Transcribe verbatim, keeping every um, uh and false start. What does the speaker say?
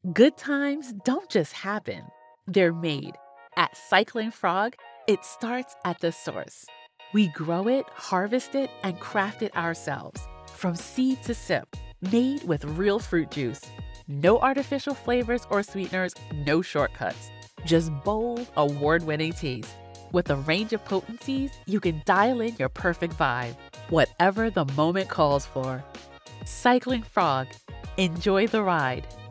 Good times don't just happen, they're made. At Cycling Frog, it starts at the source. We grow it, harvest it, and craft it ourselves. From seed to sip, made with real fruit juice. No artificial flavors or sweeteners, no shortcuts. Just bold, award winning taste. With a range of potencies, you can dial in your perfect vibe. Whatever the moment calls for. Cycling Frog. Enjoy the ride.